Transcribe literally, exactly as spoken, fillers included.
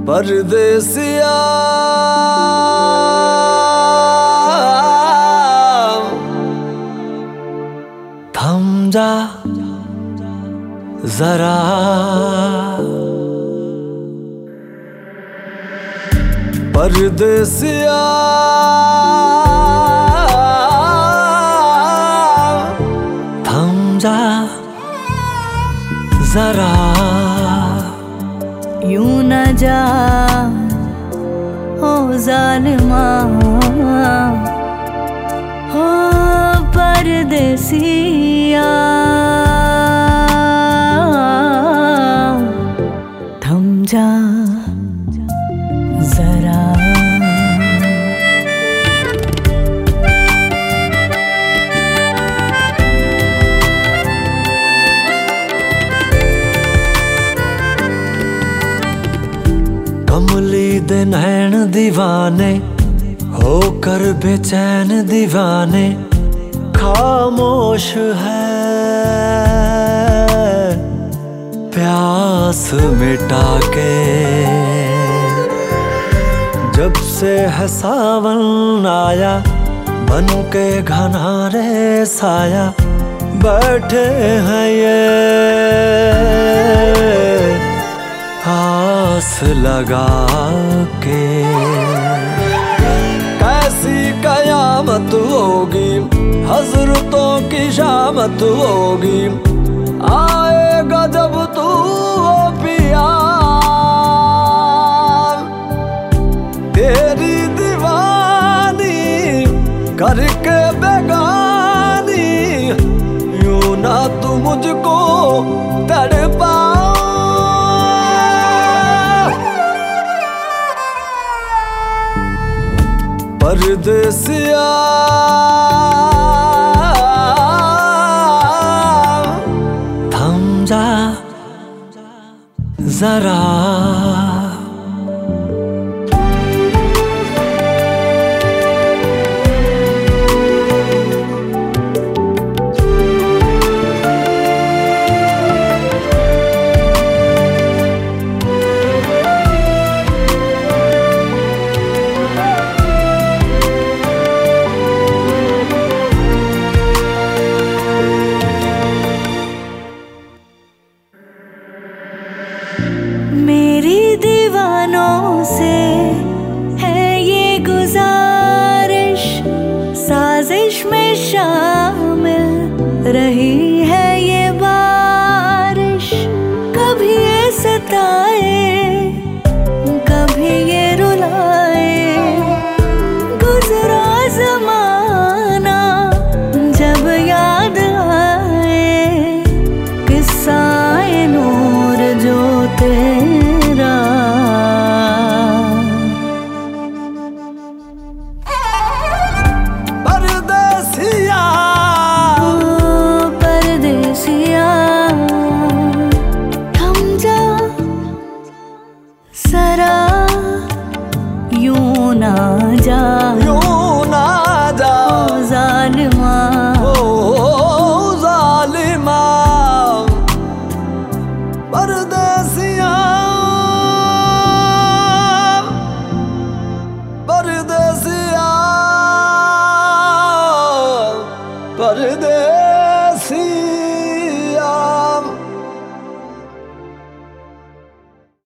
परदेसिया थम जा जरा, परदेसिया थम जा जरा, यूं न जा ओ जालिमा, हो परदेसिया थम जा जरा। कमली दे नैन दीवाने होकर बेचैन दीवाने, खामोश है प्यास मिटा के। जब से है सावन आया बन के घना रे साया, बैठे हैं ये आस लगा के। कैसी कयामत होगी, हजरतों की शामत होगी, आएगा जब तू ओ पिया, तेरी दीवानी करके बेगानी, यूं ना तू मुझको तड़पा। परदेसिया थम जा जरा, मेरी दीवानों से है ये गुजारिश, साजिश में शामिल रही है ये बारिश। कभी ये सताए कभी ये रुलाए, गुजरा ज़माना जब याद आए, किस्सा-ए नूर जो तेरा। परदेसिया ओ परदेसिया